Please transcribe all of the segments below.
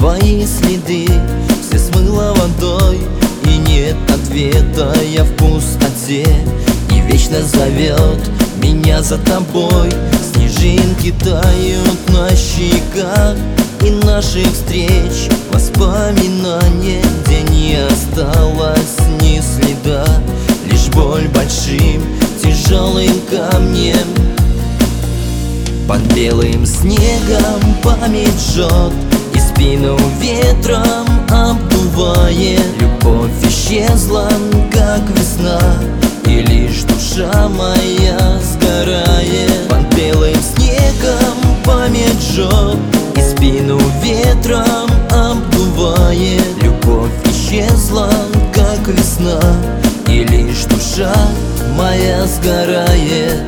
твои следы все смыло водой, и нет ответа, я в пустоте. И вечно зовет меня за тобой. Снежинки тают на щеках, и наших встреч воспоминания, где не осталось ни следа. Лишь боль большим тяжелым камнем. Под белым снегом память жжет, и спину ветром обдувает. Любовь исчезла, как весна, и лишь душа моя сгорает. Под белым снегом память жжет, и спину ветром обдувает. Любовь исчезла, как весна, и лишь душа моя сгорает.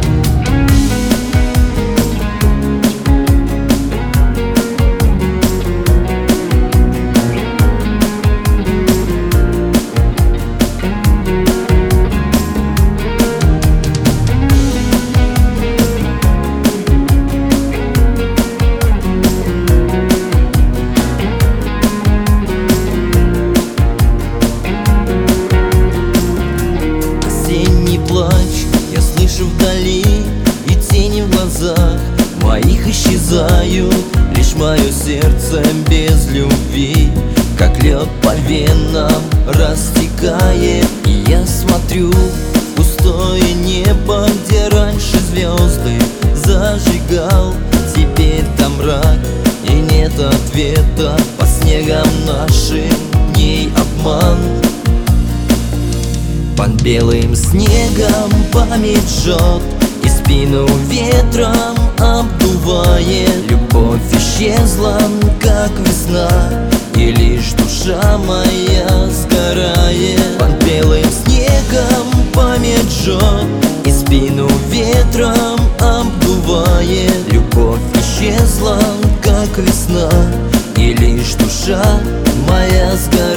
Я слышу вдали, и тени в глазах моих исчезают. Лишь мое сердце без любви, как лед по венам растекает. И я смотрю в пустое небо, где раньше звезды зажигал. Теперь там мрак, и нет ответа. По снегам нашим дней обман. Под белым снегом память жжет, и спину ветром обдувает. Любовь исчезла, как весна, и лишь душа моя сгорает. Под белым снегом память жжет, и спину ветром обдувает. Любовь исчезла, как весна, и лишь душа моя сгорает.